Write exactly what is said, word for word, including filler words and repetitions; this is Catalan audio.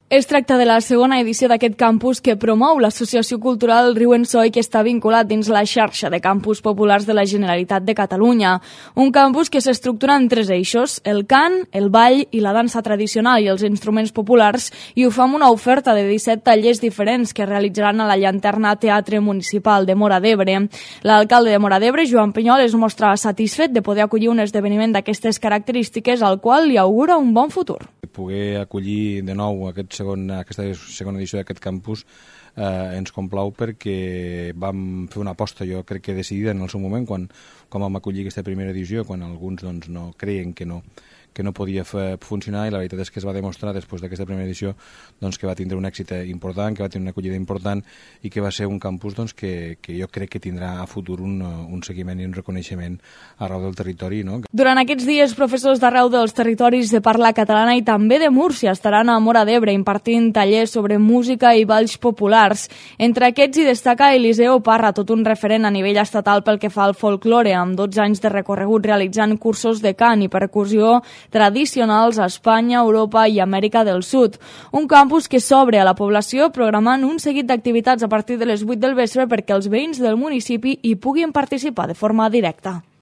Es tracta de la segona edició d'aquest campus que promou l'associació cultural Riu en So i que està vinculat dins la xarxa de campus populars de la Generalitat de Catalunya. Un campus que s'estructura en tres eixos, el cant, el ball i la dansa tradicional i els instruments populars, i ho fa amb una oferta de disset tallers diferents que realitzaran a la Llanterna Teatre Municipal de Móra d'Ebre. L'alcalde de Móra d'Ebre, Joan Pinyol, es mostra satisfet de poder acollir un esdeveniment d'aquestes característiques al qual li augura un bon futur. Poder acollir de nou aquest segon, aquesta segona edició d'aquest campus eh, ens complau perquè vam fer una aposta, jo crec que decidida en el seu moment, quan, quan vam acollir aquesta primera edició, quan alguns doncs, no creien que no, que no podia fer, funcionar, i la veritat és que es va demostrar després d'aquesta primera edició doncs, que va tindre un èxit important, que va tenir una acollida important i que va ser un campus doncs, que, que jo crec que tindrà a futur un, un seguiment i un reconeixement arreu del territori. No? Durant aquests dies, professors d'arreu dels territoris de parla catalana i també de Múrcia estaran a Móra d'Ebre impartint tallers sobre música i balls populars. Entre aquests hi destaca Eliseo Parra, tot un referent a nivell estatal pel que fa al folklore, amb dotze anys de recorregut realitzant cursos de cant i percussió tradicionals a Espanya, Europa i Amèrica del Sud. Un campus que s'obre a la població programant un seguit d'activitats a partir de les vuit del vespre perquè els veïns del municipi hi puguin participar de forma directa.